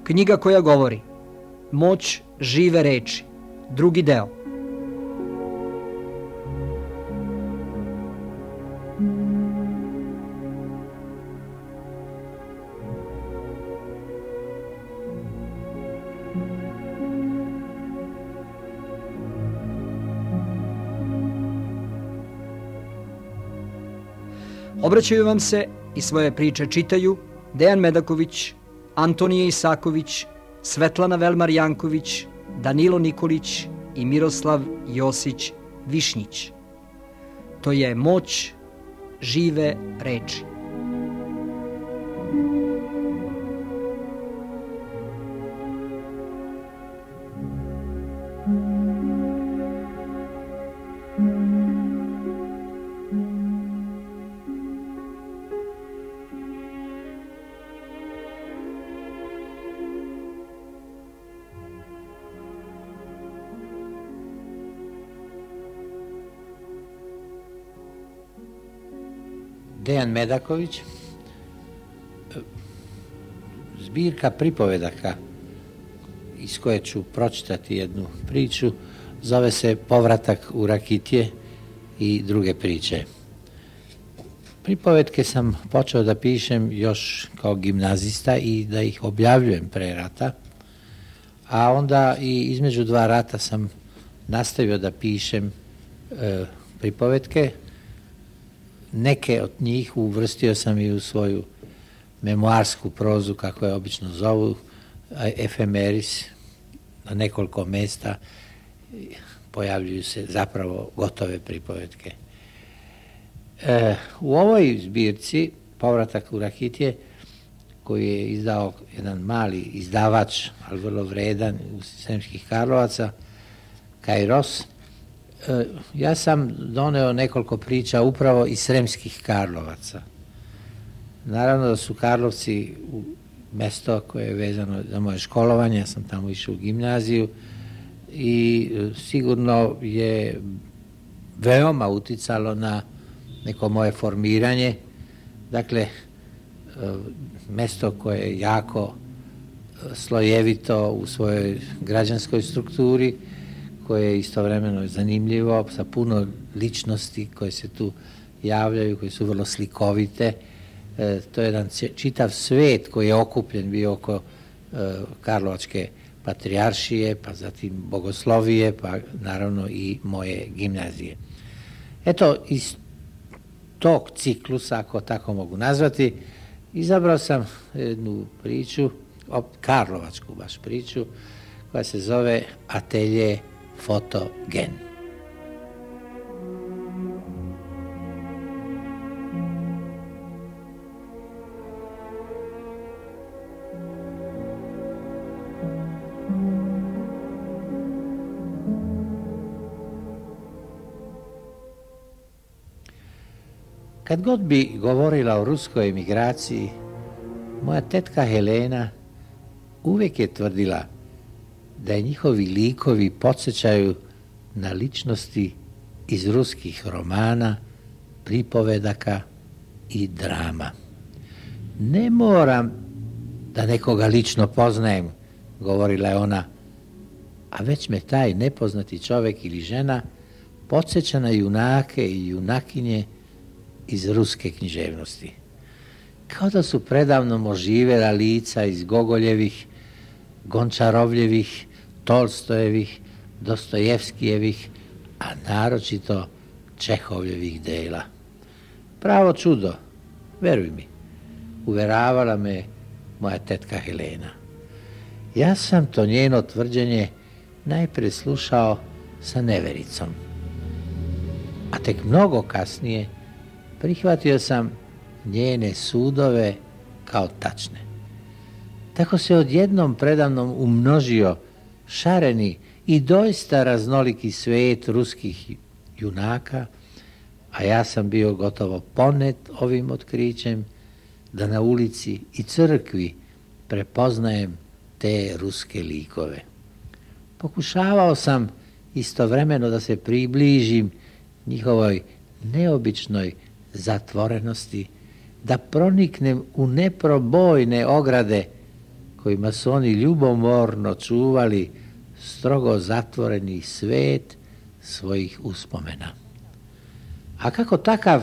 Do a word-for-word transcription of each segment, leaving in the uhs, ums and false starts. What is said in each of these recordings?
Knjiga koja govori. Moć žive reči. Drugi deo. Obraćaju vam se i svoje priče čitaju Dejan Medaković, Antonije Isaković, Svetlana Velmar-Janković, Danilo Nikolić i Miroslav Josić Višnjić. To je Moć žive reči. Dejan Medaković, zbirka pripovedaka iz koje ću pročitati jednu priču, zove se Povratak u Rakitje i druge priče. Pripovetke sam počeo da pišem još kao gimnazista i da ih objavljujem pre rata, a onda i između dva rata sam nastavio da pišem e, pripovetke. Neke od njih uvrstio sam i u svoju memoarsku prozu, kako je obično zovu, efemeris, na nekoliko mesta pojavljuju se zapravo gotove pripovetke. E, u ovoj zbirci Povratak u Rakitje, koji je izdao jedan mali izdavač, ali vrlo vredan, iz Sremskih Karlovaca, Kairos, ja sam doneo nekoliko priča upravo iz Sremskih Karlovaca. Naravno da su Karlovci mesto koje je vezano za moje školovanje, ja sam tamo išao u gimnaziju i sigurno je veoma uticalo na neko moje formiranje. Dakle, mesto koje je jako slojevito u svojoj građanskoj strukturi, koje je istovremeno zanimljivo, sa puno ličnosti koje se tu javljaju, koje su vrlo slikovite. E, to je jedan čitav svet koji je okupljen bio oko e, Karlovačke patrijaršije, pa zatim bogoslovije, pa naravno i moje gimnazije. Eto, iz tog ciklusa, ako tako mogu nazvati, izabrao sam jednu priču, karlovačku baš priču, koja se zove Atelje Fotogen. Kad god bi govorila o ruskoj emigraciji, moja tetka Helena uvijek je tvrdila da je njihovi likovi podsjećaju na ličnosti iz ruskih romana, pripovedaka i drama. Ne moram da nekoga lično poznajem, govorila je ona, a već me taj nepoznati čovjek ili žena podsjeća na junake i junakinje iz ruske književnosti. Kao da su predavno oživjela lica iz Gogoljevih, Gončarovljevih, Tolstojevih, Dostojevskijevih, a naročito Čehovljevih dela. Pravo čudo, veruj mi, uveravala me moja tetka Helena. Ja sam to njeno tvrđenje najprije slušao sa nevericom, a tek mnogo kasnije prihvatio sam njene sudove kao tačne. Tako se odjednom predavnom umnožio šareni i doista raznoliki svijet ruskih junaka, a ja sam bio gotovo ponet ovim otkrićem da na ulici i crkvi prepoznajem te ruske likove. Pokušavao sam istovremeno da se približim njihovoj neobičnoj zatvorenosti, da proniknem u neprobojne ograde kojima su oni ljubomorno čuvali strogo zatvoreni svet svojih uspomena. A kako takav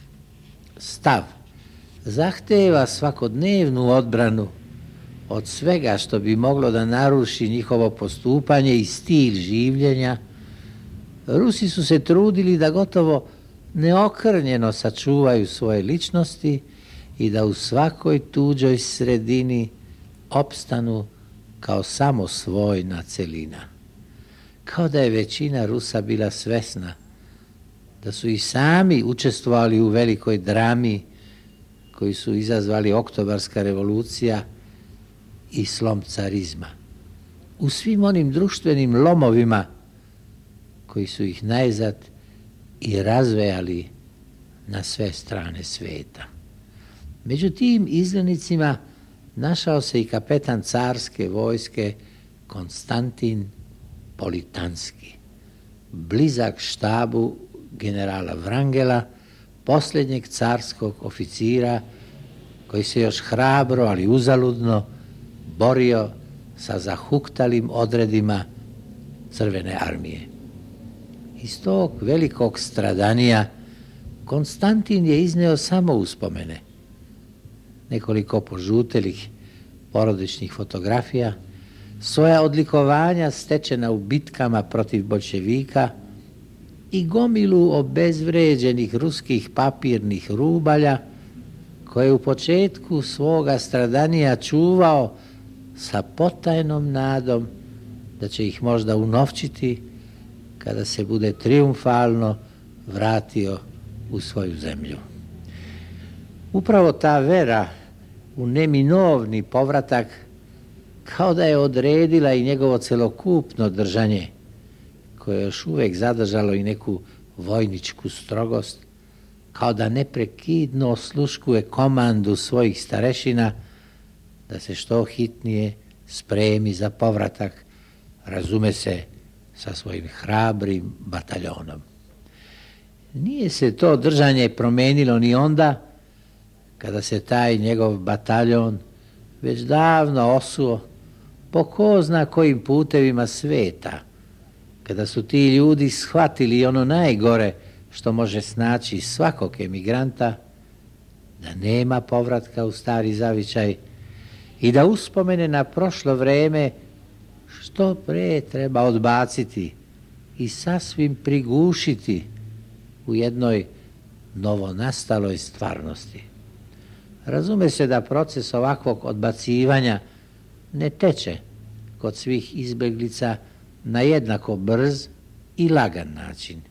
stav zahteva svakodnevnu odbranu od svega što bi moglo da naruši njihovo postupanje i stil življenja, Rusi su se trudili da gotovo neokrnjeno sačuvaju svoje ličnosti i da u svakoj tuđoj sredini opstanu kao samo svojna celina. Kao da je većina Rusa bila svesna da su i sami učestvovali u velikoj drami koju su izazvali Oktobarska revolucija i slom carizma. U svim onim društvenim lomovima koji su ih najzad i razvejali na sve strane sveta. Među tim izglednicima našao se i kapetan carske vojske Konstantin Politanski, blizak štabu generala Vrangela, posljednjeg carskog oficira koji se još hrabro, ali uzaludno borio sa zahuktalim odredima Crvene armije. Iz tog velikog stradanija Konstantin je izneo samo uspomene, nekoliko požutelih porodičnih fotografija, svoja odlikovanja stečena u bitkama protiv boljševika i gomilu obezvređenih ruskih papirnih rubalja koje je u početku svoga stradanija čuvao sa potajnom nadom da će ih možda unovčiti kada se bude trijumfalno vratio u svoju zemlju. Upravo ta vera u neminovni povratak kao da je odredila i njegovo celokupno držanje, koje je još uvijek zadržalo i neku vojničku strogost, kao da neprekidno osluškuje komandu svojih starešina da se što hitnije spremi za povratak, razume se, sa svojim hrabrim bataljonom. Nije se to držanje promenilo ni onda kada se taj njegov bataljon već davno osuo po ko zna kojim putevima sveta, kada su ti ljudi shvatili ono najgore što može snaći svakog emigranta, da nema povratka u stari zavičaj i da uspomene na prošlo vreme što pre treba odbaciti i sasvim prigušiti u jednoj novonastaloj stvarnosti. Razume se da proces ovakvog odbacivanja ne teče kod svih izbjeglica na jednako brz i lagan način.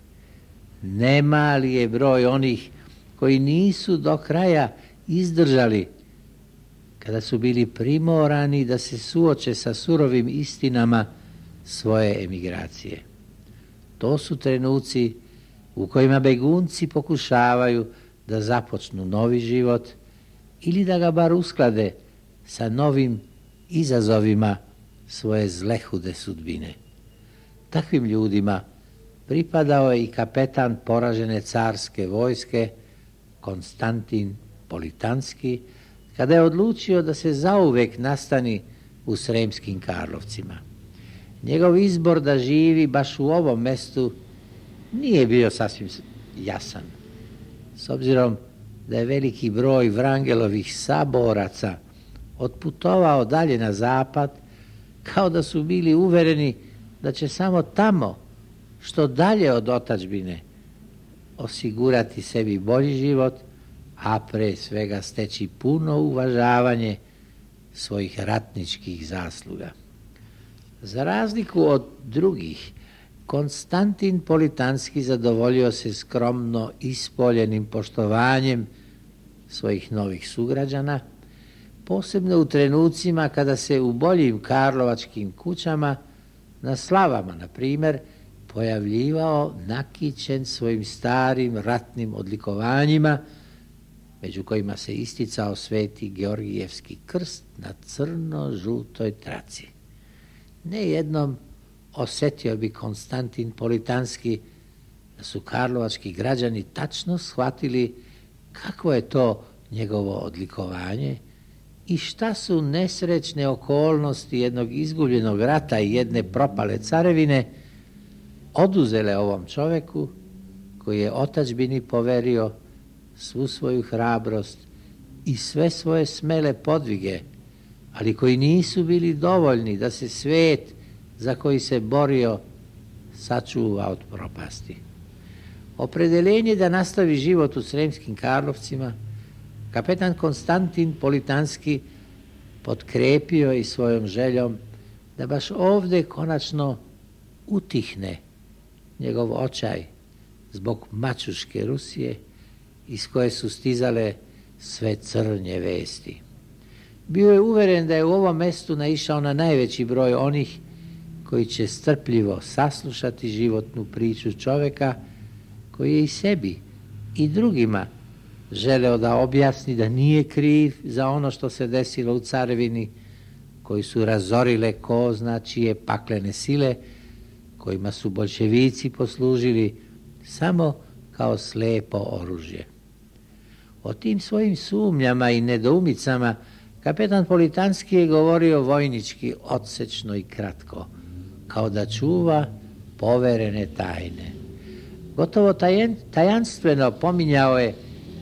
Nemali je broj onih koji nisu do kraja izdržali kada su bili primorani da se suoče sa surovim istinama svoje emigracije. To su trenuci u kojima begunci pokušavaju da započnu novi život ili da ga bar usklade sa novim izazovima svoje zlehude sudbine. Takvim ljudima pripadao je i kapetan poražene carske vojske Konstantin Politanski, kada je odlučio da se zauvek nastani u Sremskim Karlovcima. Njegov izbor da živi baš u ovom mestu nije bio sasvim jasan, s obzirom da je veliki broj Vrangelovih saboraca otputovao dalje na zapad, kao da su bili uvereni da će samo tamo, što dalje od otadžbine, osigurati sebi bolji život, a pre svega steći puno uvažavanje svojih ratničkih zasluga. Za razliku od drugih, Konstantin Politanski zadovoljio se skromno ispoljenim poštovanjem svojih novih sugrađana, posebno u trenucima kada se u boljim karlovačkim kućama, na slavama, na primjer, pojavljivao nakićen svojim starim ratnim odlikovanjima, među kojima se isticao sveti Georgijevski krst na crno-žutoj traci. Nejednom osjetio bi Konstantin Politanski da su karlovački građani tačno shvatili kakvo je to njegovo odlikovanje i šta su nesrećne okolnosti jednog izgubljenog rata i jedne propale carevine oduzele ovom čovjeku koji je otadžbini poverio svu svoju hrabrost i sve svoje smele podvige, ali koji nisu bili dovoljni da se svijet za koji se borio sačuva od propasti. Opredeljenje da nastavi život u Sremskim Karlovcima kapetan Konstantin Politanski potkrepio i svojom željom da baš ovdje konačno utihne njegov očaj zbog mačuške Rusije iz koje su stizale sve crnje vesti. Bio je uveren da je u ovom mjestu naišao na najveći broj onih koji će strpljivo saslušati životnu priču čovjeka koji je i sebi i drugima želeo da objasni da nije kriv za ono što se desilo u carevini, koji su razorile ko zna čije paklene sile, kojima su boljševici poslužili samo kao slepo oružje. O tim svojim sumnjama i nedoumicama kapetan Politanski je govorio vojnički odsečno i kratko, kao da čuva poverene tajne. Gotovo tajen, tajanstveno pominjao je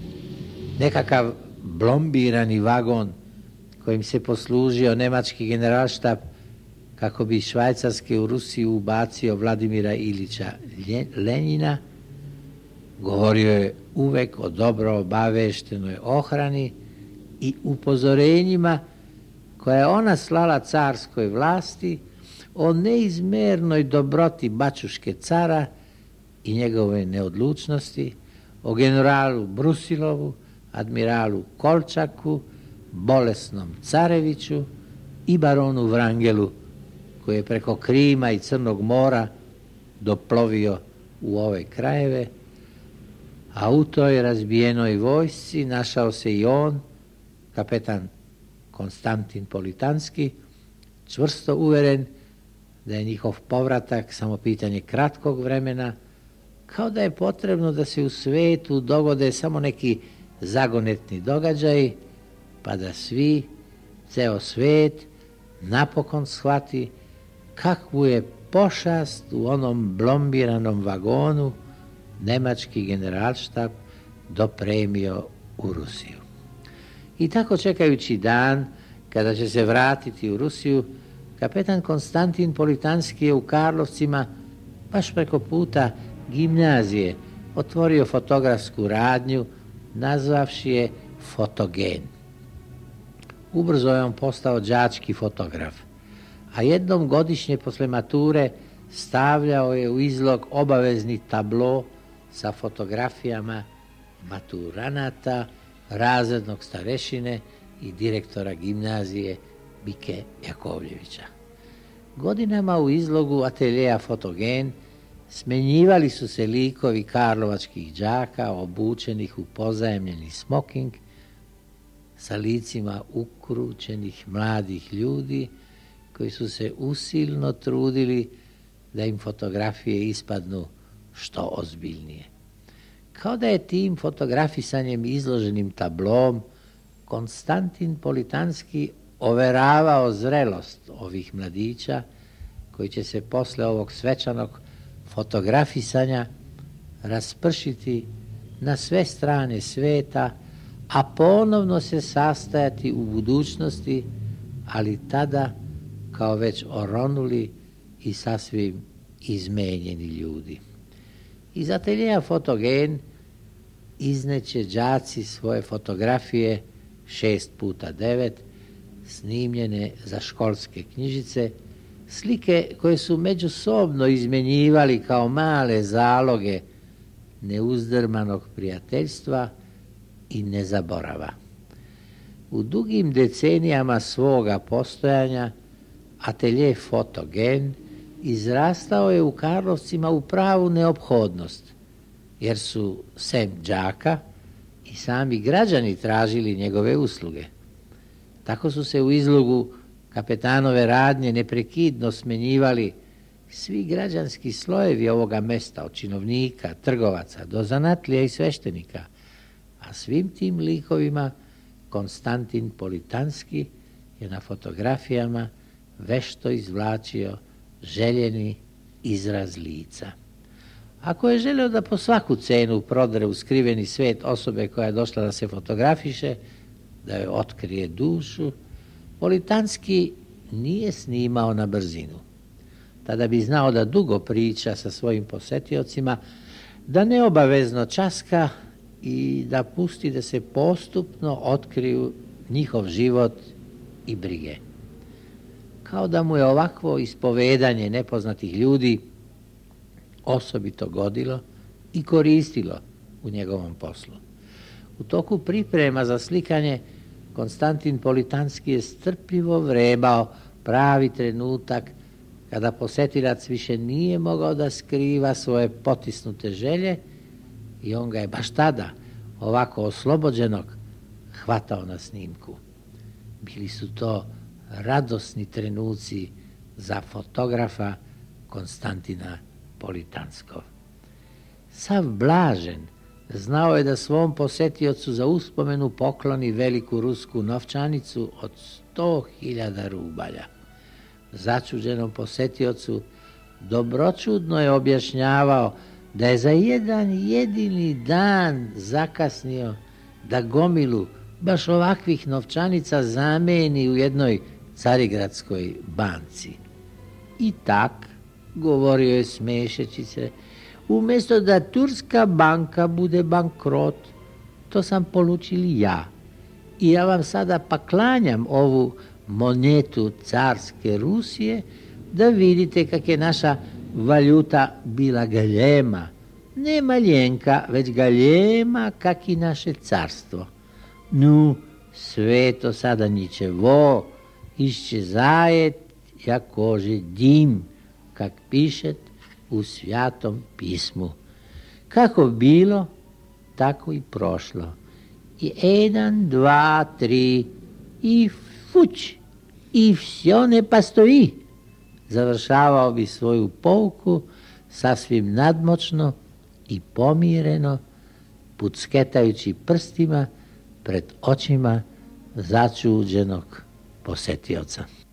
nekakav blombirani vagon kojim se poslužio nemački generalštab kako bi Švajcarske u Rusiju ubacio Vladimira Ilića Lenjina. Govorio je uvek o dobro obaveštenoj ohrani i upozorenjima koje je ona slala carskoj vlasti o neizmernoj dobroti bačuške cara i njegove neodlučnosti, o generalu Brusilovu, admiralu Kolčaku, bolesnom Careviću i baronu Vrangelu, koji je preko Krima i Crnog mora doplovio u ove krajeve, a u toj razbijenoj vojsci našao se i on, kapetan Konstantin Politanski, čvrsto uveren da je njihov povratak samo pitanje kratkog vremena, kao da je potrebno da se u svijetu dogode samo neki zagonetni događaji, pa da svi, ceo svijet, napokon shvati kakvu je pošast u onom blombiranom vagonu nemački generalštab dopremio u Rusiju. I tako čekajući dan kada će se vratiti u Rusiju, kapetan Konstantin Politanski je u Karlovcima baš preko puta gimnazije otvorio fotografsku radnju nazvavši je Fotogen. Ubrzo je on postao đački fotograf, a jednom godišnje posle mature stavljao je u izlog obavezni tablo sa fotografijama maturanata, razrednog starešine i direktora gimnazije Bike Jakovljevića. Godinama u izlogu ateljeja Fotogen smenjivali su se likovi karlovačkih đaka obučenih u pozajemljeni smoking sa licima ukrućenih mladih ljudi koji su se usilno trudili da im fotografije ispadnu što ozbiljnije. Kao da je tim fotografisanjem izloženim tablom Konstantin Politanski overavao zrelost ovih mladića koji će se posle ovog svečanog fotografisanja raspršiti na sve strane sveta, a ponovno se sastajati u budućnosti, ali tada kao već oronuli i sasvim izmenjeni ljudi. Iz ateljeja Fotogen izneće đaci svoje fotografije šest puta devet, snimljene za školske knjižice, slike koje su međusobno izmenjivali kao male zaloge neuzdrmanog prijateljstva i nezaborava. U dugim decenijama svoga postojanja atelje Fotogen izrastao je u Karlovcima u pravu neophodnost, jer su sem đaka i sami građani tražili njegove usluge. Tako su se u izlogu kapetanove radnje neprekidno smenjivali svi građanski slojevi ovoga mesta, od činovnika, trgovaca do zanatlija i sveštenika, a svim tim likovima Konstantin Politanski je na fotografijama vešto izvlačio željeni izraz lica. Ako je želio da po svaku cenu prodre u skriveni svijet osobe koja je došla da se fotografiše, da joj otkrije dušu, Politanski nije snimao na brzinu. Tada bi znao da dugo priča sa svojim posetiocima, da neobavezno časka i da pusti da se postupno otkriju njihov život i brige. Kao da mu je ovakvo ispovedanje nepoznatih ljudi osobito godilo i koristilo u njegovom poslu. U toku priprema za slikanje Konstantin Politanski je strpljivo vrebao pravi trenutak kada posetilac više nije mogao da skriva svoje potisnute želje i on ga je baš tada, ovako oslobođenog, hvatao na snimku. Bili su to radosni trenuci za fotografa Konstantina Politanskog. Sav blažen znao je da svom posetiocu za uspomenu pokloni veliku rusku novčanicu od sto hiljada rubalja. Začuđenom posetiocu dobročudno je objašnjavao da je za jedan jedini dan zakasnio da gomilu baš ovakvih novčanica zameni u jednoj carigradskoj banci. I tak, govorio je smešeći se, umjesto da turska banka bude bankrot, to sam polučili ja. I ja vam sada pa klanjam ovu monetu carske Rusije da vidite kak je naša valuta bila galjema. Ne maljenka, već galjema kak i naše carstvo. Nu, sve to sada ničevo, išće zajet, jakože dim, kak pišet u Svatom pismu. Kako bilo, tako i prošlo. I jedan, dva, tri, i fuć, i vsjo ne pastoji. Završavao bi svoju pouku sasvim nadmoćno i pomireno, pucketajući prstima pred očima začuđenog posetioca.